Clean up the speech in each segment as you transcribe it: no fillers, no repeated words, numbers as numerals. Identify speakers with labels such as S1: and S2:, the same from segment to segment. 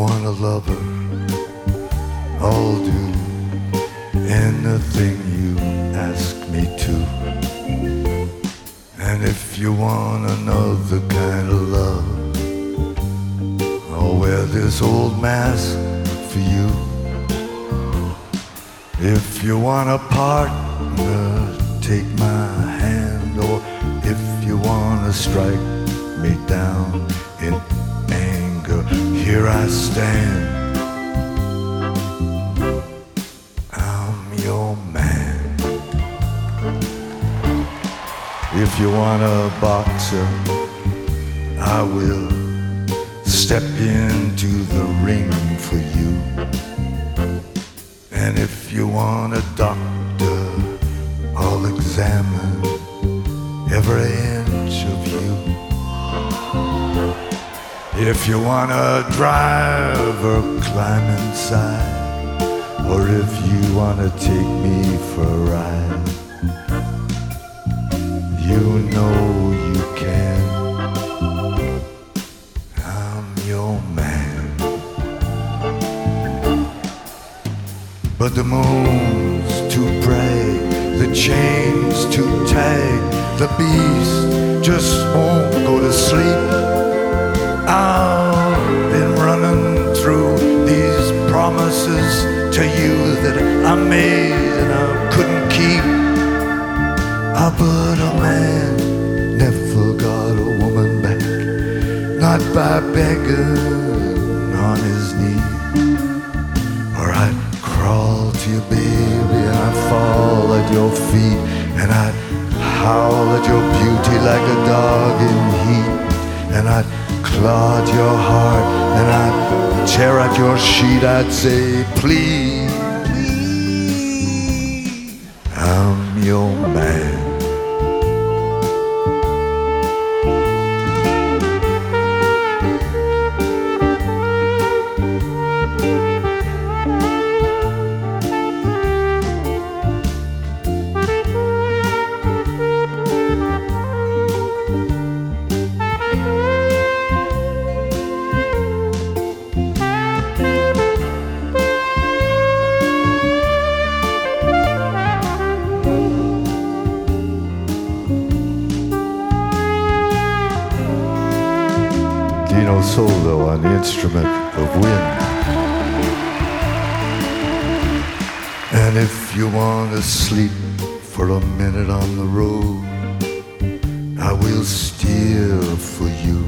S1: want a lover, I'll do anything you ask me to. And if you want another kind of love, I'll wear this old mask for you. If you want a partner, take my hand. Or if you want to strike me down in anger, here I stand. I'm your man. If you want a boxer, I will step into the ring for you. And if you want a doctor, I'll examine every inch of you. If you want a driver, climb inside. Or if you want to take me for a ride, you know you can. I'm your man. But the moon's to pray, the chains to tag, the beast just won't go to sleep. I've been running through these promises to you that I made and I couldn't keep. But a man never got a woman back, not by begging on his knee. Or I'd crawl to you, baby, and I'd fall at your feet, and I'd howl at your beauty like a dog in heat, and I'd claw at your heart, and I'd tear at your sheet. I'd say, please, I'm your man. Dino Solo on the instrument of wind. And if you want to sleep for a minute on the road, I will steer for you.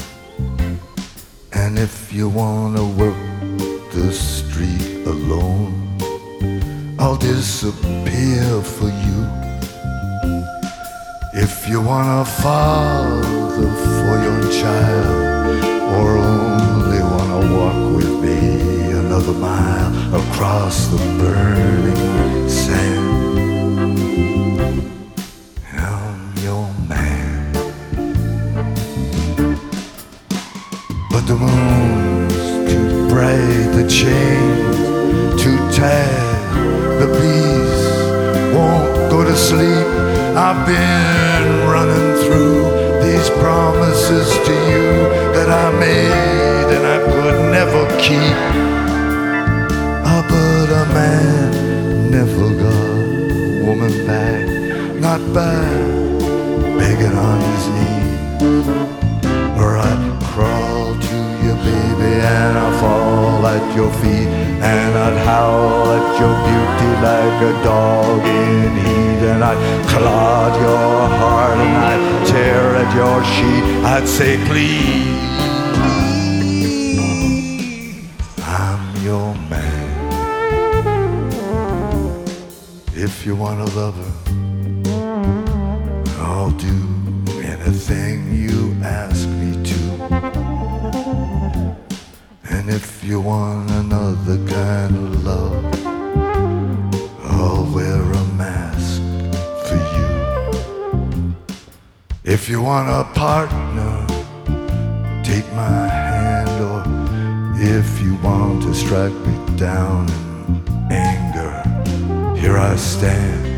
S1: And if you want to work the street alone, I'll disappear for you. If you want a father for your child, or only wanna walk with me another mile across the burning sand, I'm your man. But the moon's too bright, the chains too tight, the beast won't go to sleep. I've been running through these promises to you that I made and I could never keep. But a man never got a woman back, not by begging on his knees. Or I'd crawl to you, baby, and I'd fall at your feet, and I'd howl at your beauty like a dog in heat, and I'd claw at your heart, and I'd tear at your sheet. I'd say, please, I'm your man. If you want a lover, I'll do anything you ask me to. And if you want another kind of love, I'll wear a mask for you. If you want a partner, take my hand. Or if you want to strike me down in anger, here I stand.